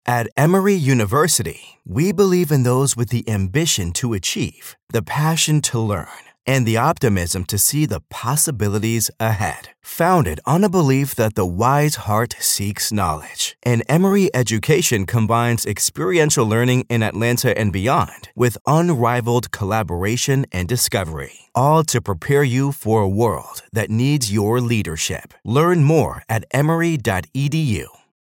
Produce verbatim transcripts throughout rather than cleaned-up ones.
At Emory University, we believe in those with the ambition to achieve, the passion to learn, and the optimism to see the possibilities ahead. Founded on a belief that the wise heart seeks knowledge, and Emory education combines experiential learning in Atlanta and beyond with unrivaled collaboration and discovery, all to prepare you for a world that needs your leadership. Learn more at emory dot e d u.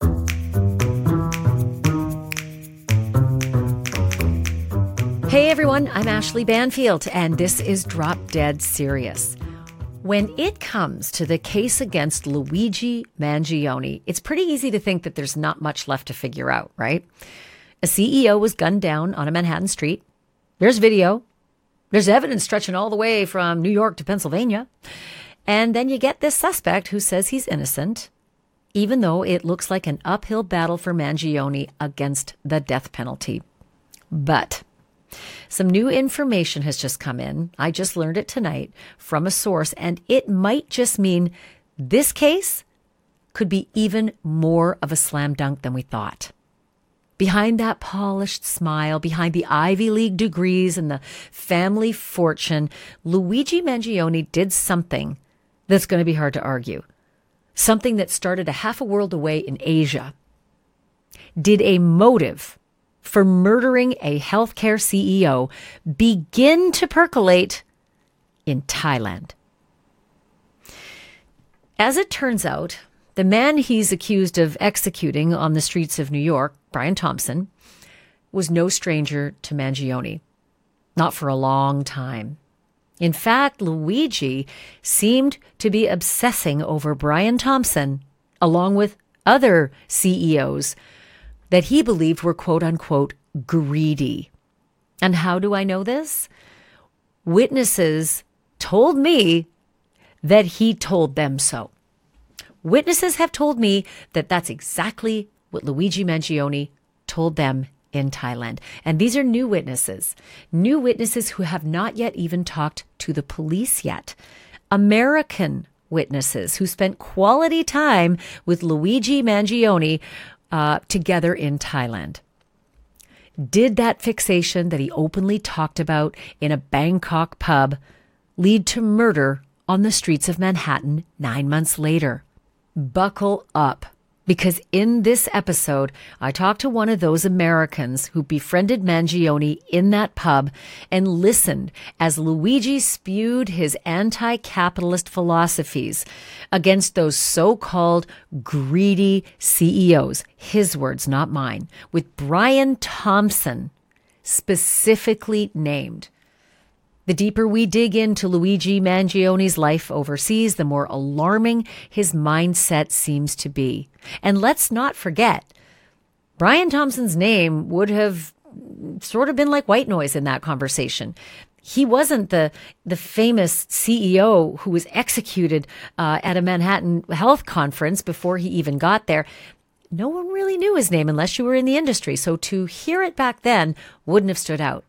Hey everyone, I'm Ashley Banfield, and this is Drop Dead Serious. When it comes to the case against Luigi Mangione, it's pretty easy to think that there's not much left to figure out, right? A C E O was gunned down on a Manhattan street. There's video. There's evidence stretching all the way from New York to Pennsylvania. And then you get this suspect who says he's innocent, even though it looks like an uphill battle for Mangione against the death penalty. But some new information has just come in. I just learned it tonight from a source, and it might just mean this case could be even more of a slam dunk than we thought. Behind that polished smile, behind the Ivy League degrees and the family fortune, Luigi Mangione did something that's going to be hard to argue. Something that started a half a world away in Asia. Did a motive for murdering a healthcare C E O begin to percolate in Thailand? As it turns out, the man he's accused of executing on the streets of New York, Brian Thompson, was no stranger to Mangione. Not for a long time. In fact, Luigi seemed to be obsessing over Brian Thompson, along with other C E Os that he believed were quote-unquote greedy. And how do I know this? Witnesses told me that he told them so. Witnesses have told me that that's exactly what Luigi Mangione told them in Thailand. And these are new witnesses. New witnesses who have not yet even talked to the police yet. American witnesses who spent quality time with Luigi Mangione Uh, together in Thailand. Did that fixation that he openly talked about in a Bangkok pub lead to murder on the streets of Manhattan nine months later? Buckle up, because in this episode, I talked to one of those Americans who befriended Mangione in that pub and listened as Luigi spewed his anti-capitalist philosophies against those so-called greedy C E Os. His words, not mine. With Brian Thompson specifically named. The deeper we dig into Luigi Mangione's life overseas, the more alarming his mindset seems to be. And let's not forget, Brian Thompson's name would have sort of been like white noise in that conversation. He wasn't the the famous C E O who was executed uh, at a Manhattan health conference before he even got there. No one really knew his name unless you were in the industry. So to hear it back then wouldn't have stood out.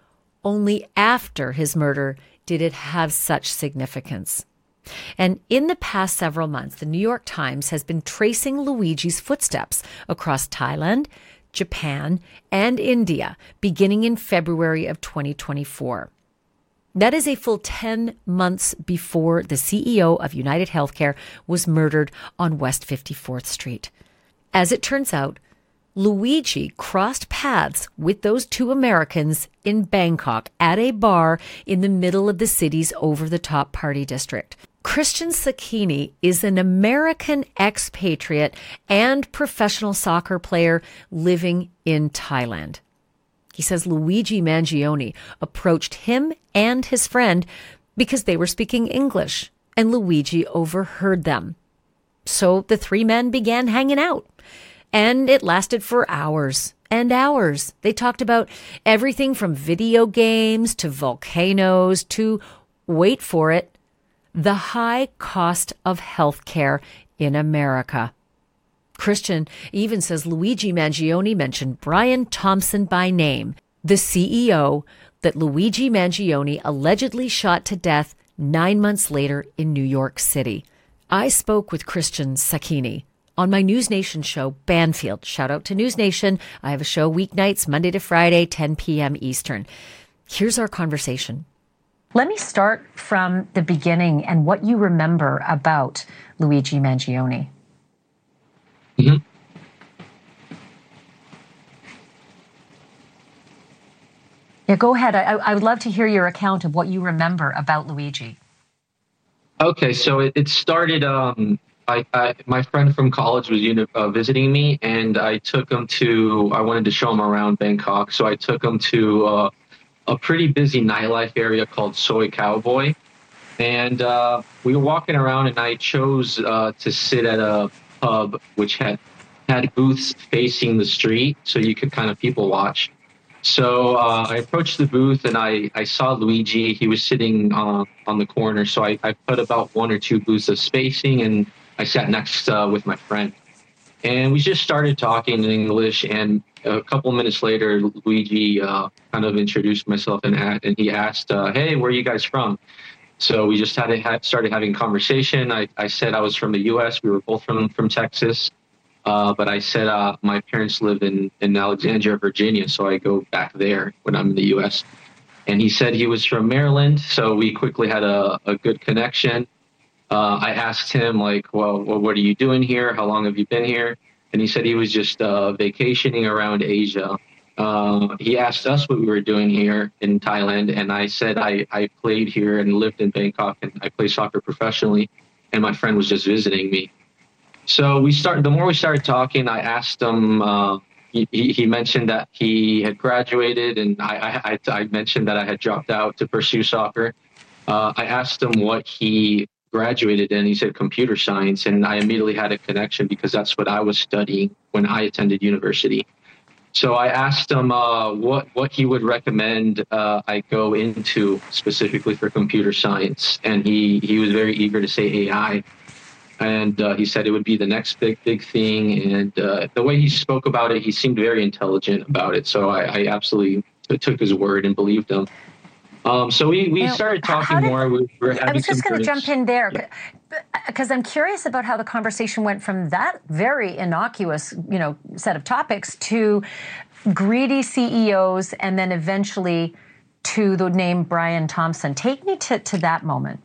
Only after his murder did it have such significance. And in the past several months, the New York Times has been tracing Luigi's footsteps across Thailand, Japan, and India, beginning in February of twenty twenty-four. That is a full ten months before the C E O of United Healthcare was murdered on West fifty-fourth Street. As it turns out, Luigi crossed paths with those two Americans in Bangkok at a bar in the middle of the city's over-the-top party district. Christian Sacchini is an American expatriate and professional soccer player living in Thailand. He says Luigi Mangione approached him and his friend because they were speaking English, and Luigi overheard them. So the three men began hanging out. And it lasted for hours and hours. They talked about everything from video games to volcanoes to, wait for it, the high cost of healthcare in America. Christian even says Luigi Mangione mentioned Brian Thompson by name, the C E O that Luigi Mangione allegedly shot to death nine months later in New York City. I spoke with Christian Sacchini on my News Nation show, Banfield. Shout out to News Nation. I have a show weeknights, Monday to Friday, ten p.m. Eastern. Here's our conversation. Let me start from the beginning and what you remember about Luigi Mangione. Mm-hmm. Yeah, go ahead. I, I would love to hear your account of what you remember about Luigi. Okay, so it, it started, um, I, I, my friend from college was uni- uh, visiting me, and I took him to, I wanted to show him around Bangkok, so I took him to uh, a pretty busy nightlife area called Soy Cowboy. And uh, we were walking around, and I chose uh, to sit at a pub which had had booths facing the street, so you could kind of people watch. So uh, I approached the booth, and I, I saw Luigi. He was sitting uh, on the corner, so I, I put about one or two booths of spacing, and I sat next uh, with my friend. And we just started talking in English, and a couple minutes later, Luigi uh, kind of introduced myself, and, and he asked, uh, hey, where are you guys from? So we just had, had started having conversation. I, I said I was from the U S. We were both from, from Texas. Uh, but I said uh, my parents live in, in Alexandria, Virginia, so I go back there when I'm in the U S. And he said he was from Maryland, so we quickly had a, a good connection. Uh, I asked him, like, well, well, what are you doing here? How long have you been here? And he said he was just uh, vacationing around Asia. Uh, he asked us what we were doing here in Thailand, and I said I, I played here and lived in Bangkok, and I play soccer professionally, and my friend was just visiting me. So we started, the more we started talking, I asked him, uh, he, he mentioned that he had graduated, and I, I, I mentioned that I had dropped out to pursue soccer. Uh, I asked him what he graduated in. He said computer science, and I immediately had a connection because that's what I was studying when I attended university. So I asked him uh, what, what he would recommend uh, I go into specifically for computer science, and he, he was very eager to say A I. And uh, he said it would be the next big, big thing. And uh, the way he spoke about it, he seemed very intelligent about it. So I, I absolutely took his word and believed him. Um, so we, we now, started talking did, more. We were having I was just going to jump in there because yeah. I'm curious about how the conversation went from that very innocuous, you know, set of topics to greedy C E Os and then eventually to the name Brian Thompson. Take me to, to that moment.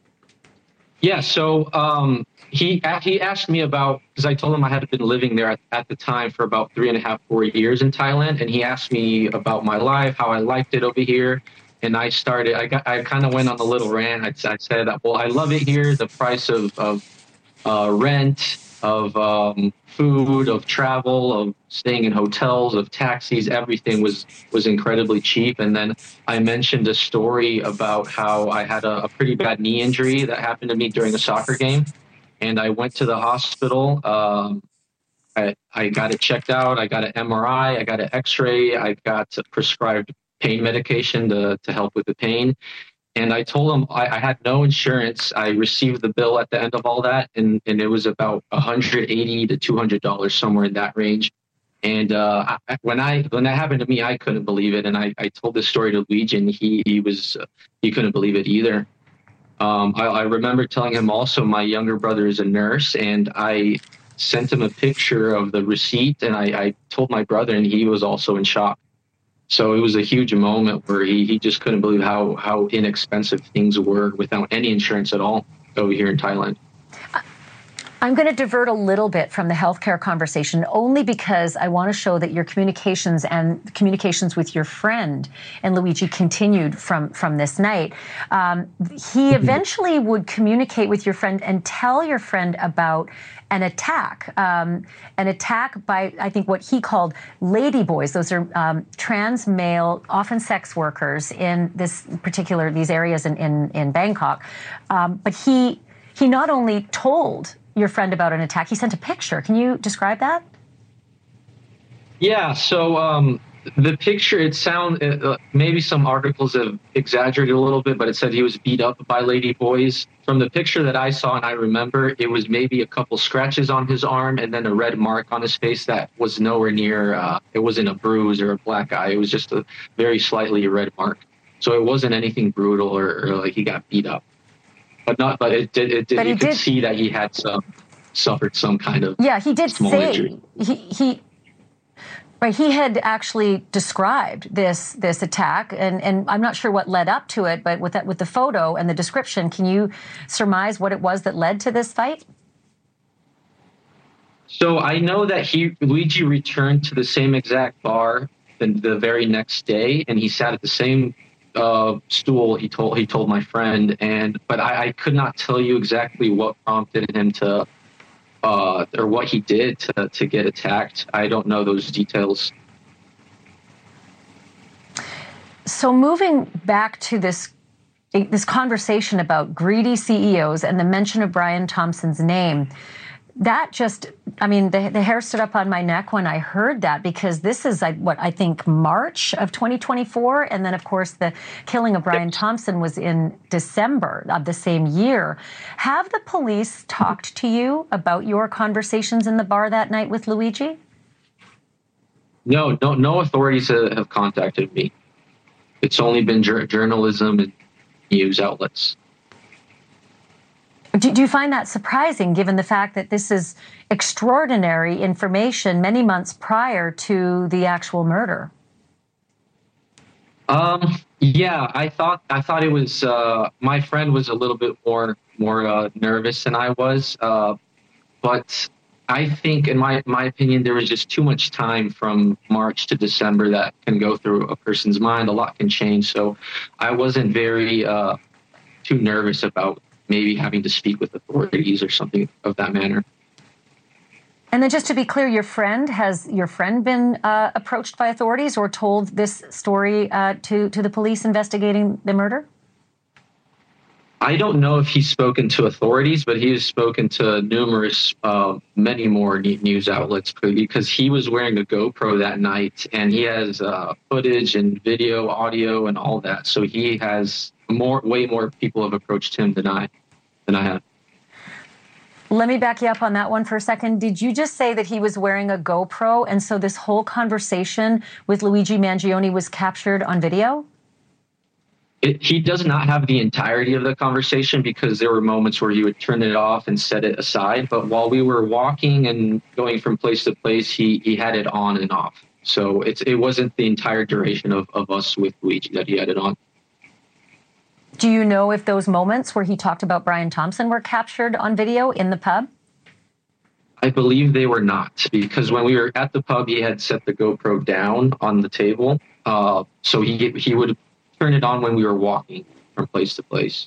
Yeah, so um, he he asked me about, because I told him I had been living there at, at the time for about three and a half, four years in Thailand, and he asked me about my life, how I liked it over here, and I started, I got, I kind of went on a little rant. I, I said, well, I love it here. The price of, of uh, rent, of um, food, of travel, of staying in hotels, of taxis, everything was was incredibly cheap. And then I mentioned a story about how I had a, a pretty bad knee injury that happened to me during a soccer game, and I went to the hospital. Um, I, I got it checked out. I got an M R I. I got an X-ray. I got prescribed pain medication to to help with the pain. And I told him I, I had no insurance. I received the bill at the end of all that, and, and it was about one hundred eighty to two hundred dollars, somewhere in that range. And uh, I, when I when that happened to me, I couldn't believe it. And I, I told this story to Luigi, and he he was uh, he couldn't believe it either. Um, I, I remember telling him also my younger brother is a nurse, and I sent him a picture of the receipt, and I, I told my brother, and he was also in shock. So it was a huge moment where he, he just couldn't believe how, how inexpensive things were without any insurance at all over here in Thailand. I'm going to divert a little bit from the healthcare conversation only because I want to show that your communications and communications with your friend and Luigi continued from, from this night. Um, he eventually would communicate with your friend and tell your friend about an attack, um, an attack by, I think, what he called ladyboys. Those are um, trans male, often sex workers in this particular, these areas in, in, in Bangkok. Um, but he he not only told your friend about an attack, he sent a picture. Can you describe that? Yeah, so um, the picture, it sound uh, maybe some articles have exaggerated a little bit, but it said he was beat up by lady boys. From the picture that I saw and I remember, it was maybe a couple scratches on his arm and then a red mark on his face that was nowhere near, uh, it wasn't a bruise or a black eye. It was just a very slightly red mark. So it wasn't anything brutal or, or like he got beat up. But not, but it did, it did, you could did. see that he had some. suffered some kind of yeah. He did small say injury. he he. Right, he had actually described this this attack, and, and I'm not sure what led up to it, but with that, with the photo and the description, can you surmise what it was that led to this fight? So I know that he Luigi returned to the same exact bar the, the very next day, and he sat at the same uh, stool. He told he told my friend, and but I, I could not tell you exactly what prompted him to. Uh, or what he did to, to get attacked. I don't know those details. So moving back to this this conversation about greedy C E Os and the mention of Brian Thompson's name, that just, I mean, the, the hair stood up on my neck when I heard that, because this is what I think March of twenty twenty-four. And then, of course, the killing of Brian Thompson was in December of the same year. Have the police talked to you about your conversations in the bar that night with Luigi? No, no, no authorities have contacted me. It's only been jur- journalism and news outlets. Do, do you find that surprising, given the fact that this is extraordinary information many months prior to the actual murder? Um, yeah, I thought I thought it was. Uh, my friend was a little bit more more uh, nervous than I was, uh, but I think, in my my opinion, there was just too much time from March to December that can go through a person's mind. A lot can change, so I wasn't very uh, too nervous about maybe having to speak with authorities or something of that manner. And then, just to be clear, your friend has your friend been uh, approached by authorities or told this story uh, to to the police investigating the murder? I don't know if he's spoken to authorities, but he has spoken to numerous, uh, many more news outlets, because he was wearing a GoPro that night, and he has uh, footage and video, audio, and all that. So he has more, way more people have approached him than I, than I have. Let me back you up on that one for a second. Did you just say that he was wearing a GoPro, and so this whole conversation with Luigi Mangione was captured on video? It, he does not have the entirety of the conversation, because there were moments where he would turn it off and set it aside. But while we were walking and going from place to place, he, he had it on and off. So it's, it wasn't the entire duration of, of us with Luigi that he had it on. Do you know if those moments where he talked about Brian Thompson were captured on video in the pub? I believe they were not, because when we were at the pub, he had set the GoPro down on the table. Uh, so he he would turn it on when we were walking from place to place.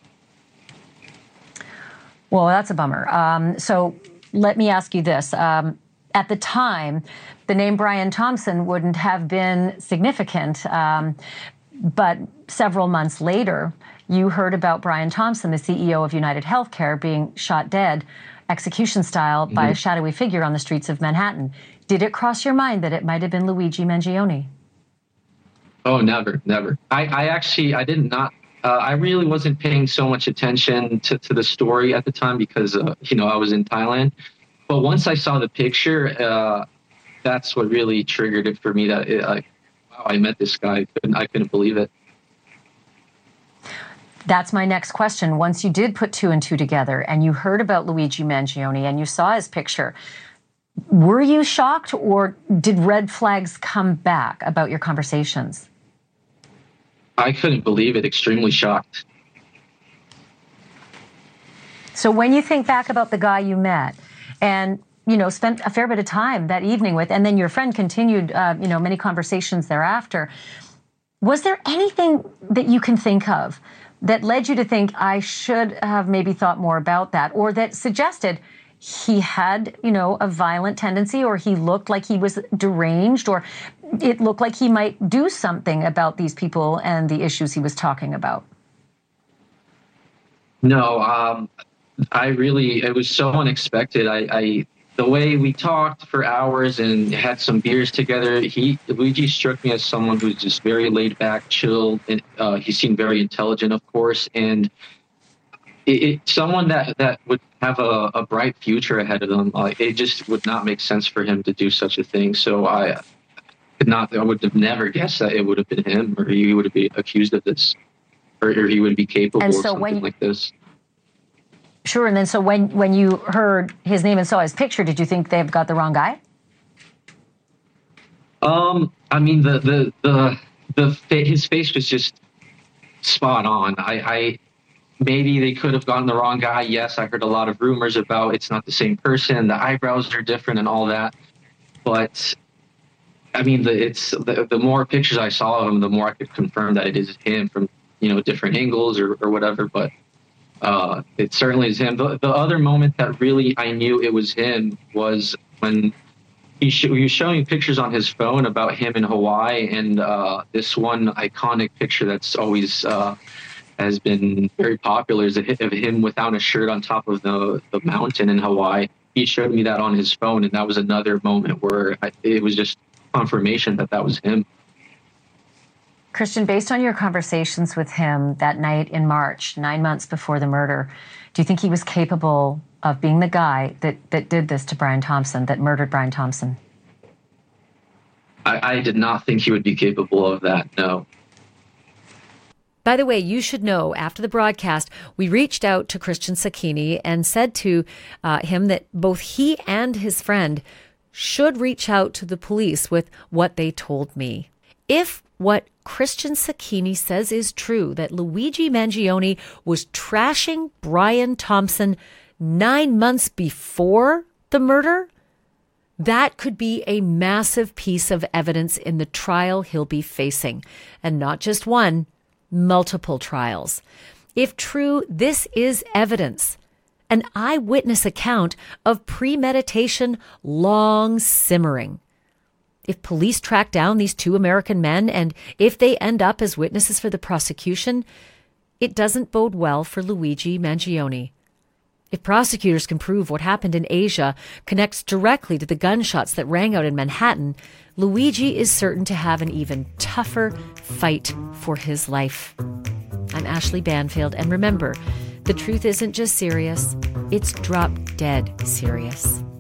Well, that's a bummer. Um, so let me ask you this. Um, at the time, the name Brian Thompson wouldn't have been significant, um, but several months later, you heard about Brian Thompson, the C E O of United Healthcare, being shot dead, execution style, mm-hmm. by a shadowy figure on the streets of Manhattan. Did it cross your mind that it might have been Luigi Mangione? Oh, never, never. I, I actually, I did not, uh, I really wasn't paying so much attention to, to the story at the time, because, uh, you know, I was in Thailand. But once I saw the picture, uh, that's what really triggered it for me, that, it, like, wow, I met this guy. I couldn't, I couldn't believe it. That's my next question. Once you did put two and two together and you heard about Luigi Mangione and you saw his picture, were you shocked, or did red flags come back about your conversations? I couldn't believe it. Extremely shocked. So when you think back about the guy you met and, you know, spent a fair bit of time that evening with, and then your friend continued, uh, you know, many conversations thereafter, was there anything that you can think of that led you to think, I should have maybe thought more about that, or that suggested he had, you know, a violent tendency, or he looked like he was deranged, or it looked like he might do something about these people and the issues he was talking about? No, um, I really, it was so unexpected. I, I, the way we talked for hours and had some beers together, he, Luigi struck me as someone who's just very laid back, chill, and uh, he seemed very intelligent, of course, and it, it, someone that, that would have a, a bright future ahead of them. Uh, it just would not make sense for him to do such a thing. So I could not, I would have never guessed that it would have been him, or he would be accused of this, or, or he would be capable and so of something when you, like this. Sure. And then so when, when you heard his name and saw his picture, did you think they've got the wrong guy? Um, I mean, the, the, the, the, his face was just spot on. I, I, maybe they could have gotten the wrong guy. Yes, I heard a lot of rumors about it's not the same person. The eyebrows are different and all that. But I mean, the, it's the, the more pictures I saw of him, the more I could confirm that it is him from, you know, different angles or, or whatever. But uh, it certainly is him. The, the other moment that really I knew it was him was when he, sh- he was showing pictures on his phone about him in Hawaii, and uh, this one iconic picture that's always uh, has been very popular is of him without a shirt on top of the, the mountain in Hawaii. He showed me that on his phone, and that was another moment where I, it was just confirmation that that was him. Christian, based on your conversations with him that night in March, nine months before the murder, do you think he was capable of being the guy that, that did this to Brian Thompson, that murdered Brian Thompson? I, I did not think he would be capable of that, no. By the way, you should know, after the broadcast, we reached out to Christian Sacchini and said to uh, him that both he and his friend should reach out to the police with what they told me. If what Christian Sacchini says is true, that Luigi Mangione was trashing Brian Thompson nine months before the murder, that could be a massive piece of evidence in the trial he'll be facing. And not just one, multiple trials. If true, this is evidence, an eyewitness account of premeditation long simmering. If police track down these two American men, and if they end up as witnesses for the prosecution, it doesn't bode well for Luigi Mangione. If prosecutors can prove what happened in Asia connects directly to the gunshots that rang out in Manhattan, Luigi is certain to have an even tougher fight for his life. I'm Ashley Banfield, and remember, the truth isn't just serious, it's drop dead serious.